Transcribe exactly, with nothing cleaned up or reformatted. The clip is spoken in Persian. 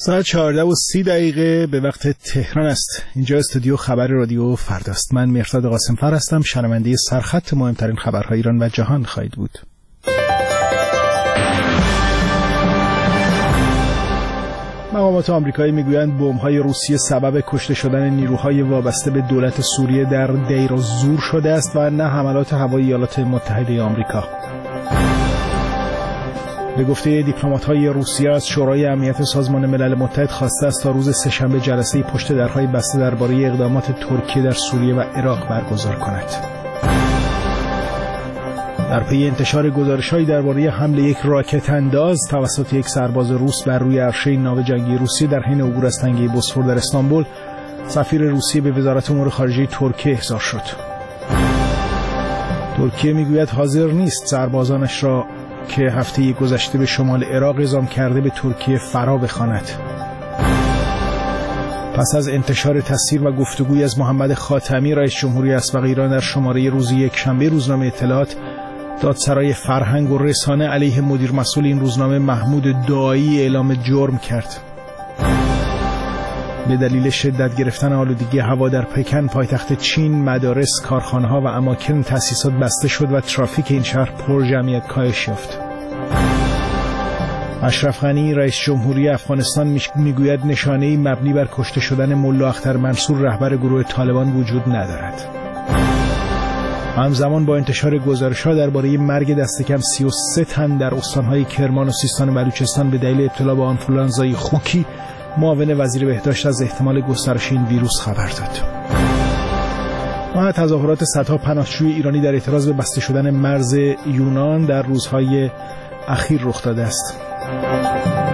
ساعت چهارده و سی دقیقه به وقت تهران است. اینجا استودیو خبر رادیو فرداست. من مهرداد قاسم‌فر هستم. شنونده سرخط مهمترین خبرهای ایران و جهان خواهید بود. مقامات آمریکایی میگویند بمب‌های روسیه سبب کشته شدن نیروهای وابسته به دولت سوریه در دیر الزور شده است و نه حملات هوایی ایالات متحده آمریکا. به گفته دیپلمات‌های روسیه از شورای امنیت سازمان ملل متحد خواسته است تا روز سه‌شنبه جلسه پشت درهای بسته درباره اقدامات ترکیه در سوریه و عراق برگزار کند. در پی انتشار گزارش‌هایی درباره حمله یک راکت انداز توسط یک سرباز روس بر روی عرشه ناو جنگی روسیه در حین عبور از تنگه بوسفور در استانبول، سفیر روسیه به وزارت امور خارجه ترکیه احضار شد. ترکیه میگوید حاضر نیست سربازانش را که هفته گذشته به شمال عراق اعزام کرده به ترکیه فرا بخواند. پس از انتشار تصویر و گفتگوی از محمد خاتمی رئیس جمهوری اسبق ایران در شماره روز یکشنبه روزنامه اطلاعات، دادسرای فرهنگ و رسانه علیه مدیر مسئول این روزنامه محمود دایی اعلام جرم کرد. به دلیل شدت گرفتن آلودگی هوا در پکن پایتخت چین، مدارس، کارخانه‌ها و اماکن تأسیسات بسته شد و ترافیک این شهر پر جمعیت کاهش یافت. اشرف غنی رئیس جمهوری افغانستان میگوید نشانه‌ای مبنی بر کشته شدن ملا اختر منصور رهبر گروه طالبان وجود ندارد. همزمان با انتشار گزارش‌ها درباره مرگ دست کم سی و سه تن در استان‌های کرمان و سیستان و بلوچستان به دلیل ابتلا به آنفولانزای خوکی، معاون وزیر بهداشت از احتمال گسترش این ویروس خبر داد. و تظاهرات صدها پناهجوی ایرانی در اعتراض به بسته شدن مرز یونان در روزهای اخیر رخ داده است.